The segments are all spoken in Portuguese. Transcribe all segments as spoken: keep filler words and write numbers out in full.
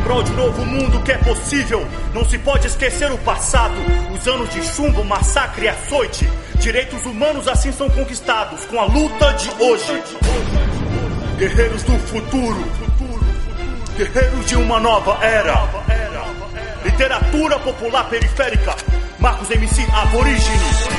prol de um novo mundo que é possível. Não se pode esquecer o passado, os anos de chumbo, massacre e açoite. Direitos humanos assim são conquistados com a luta de hoje. Guerreiros do futuro, guerreiros de uma nova era. Literatura popular periférica, Marcos M C Aborígenes.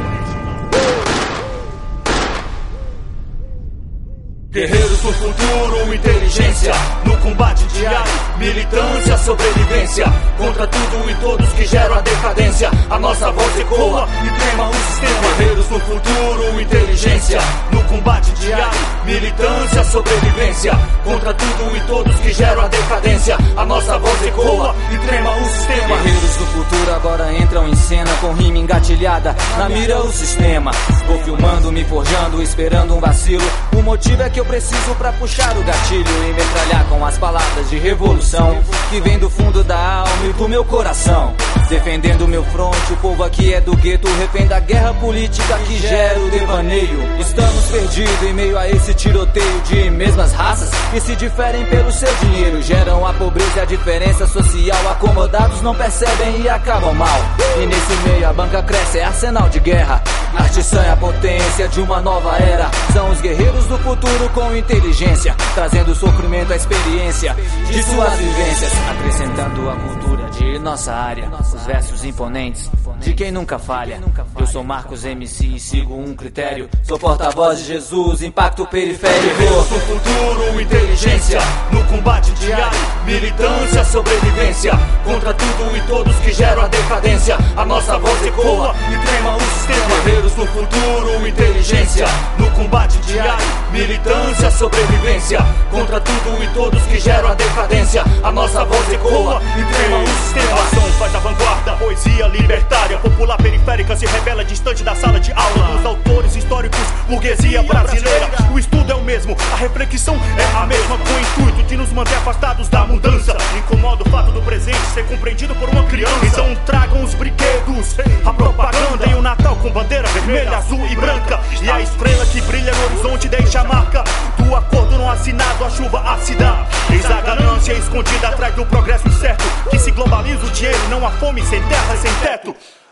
Guerreiros do futuro, inteligência no combate diário, militância, sobrevivência contra tudo e todos que geram a decadência. A nossa voz ecoa e trema o sistema. Guerreiros do futuro, inteligência no combate diário, militância, sobrevivência contra tudo e todos que geram a decadência. A nossa voz ecoa e trema o sistema. Guerreiros do futuro agora entram em cena com rima engatilhada, na mira o sistema. Vou filmando, me forjando, esperando um vacilo. O motivo é que eu preciso pra puxar o gatilho e metralhar com as palavras de revolução que vem do fundo da alma e do meu coração. Defendendo meu fronte, o povo aqui é do gueto, refém da guerra política que gera o devaneio. Estamos perdidos em meio a esse tiroteio de mesmas raças que se diferem pelo seu dinheiro. Geram a pobreza e a diferença social, acomodados não percebem e acabam mal. E nesse meio a banca cresce, é arsenal de guerra. Artição é a potência de uma nova era. São os guerreiros do futuro com inteligência, trazendo sofrimento à experiência de suas vivências, acrescentando a cultura de nossa área. Os versos imponentes de quem nunca falha. Eu sou Marcos M C e sigo um critério. Sou porta-voz de Jesus, impacto periférico. Guerreiros do futuro, inteligência no combate diário, militância, sobrevivência contra tudo e todos que geram a decadência. A nossa voz ecoa e trema o sistema. Guerreiros do futuro, inteligência no combate diário, militância, sobrevivência contra tudo e todos que geram a decadência. A nossa voz ecoa e trema o sistema. Ação faz a vanguarda, poesia libertária, popular periférica se revela distante da sala de aula. Dos autores históricos, burguesia brasileira, o estudo é o mesmo, a reflexão é a mesma, com o intuito de nos manter afastados da mudança. Incomoda o fato do presente ser compreendido por uma criança. Então tragam os brinquedos, a propaganda e o Natal com bandeira vermelha, azul e branca. E a estrela que brilha no horizonte deixa a marca do acordo não assinado, a chuva ácida. Eis a ganância escondida atrás do progresso incerto, que se globaliza o dinheiro, não há fome sem terra e sem teto.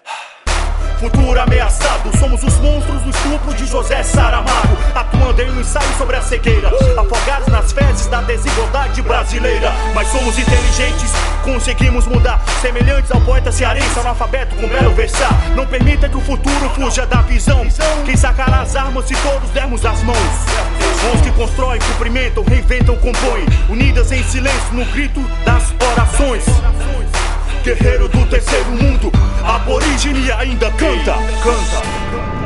Futuro ameaçado, somos os monstros do estupro de José Saramago, atuando em um ensaio sobre a cegueira, afogados nas fezes da desigualdade brasileira. Mas somos inteligentes, conseguimos mudar, semelhantes ao poeta cearense, analfabeto com belo versar. Não permita que o futuro fuja da visão, quem sacará as armas se todos dermos as mãos. Mãos que constroem, cumprimentam, reinventam, compõem, unidas em silêncio no grito das orações. Guerreiro do terceiro mundo, aborígene ainda canta, canta.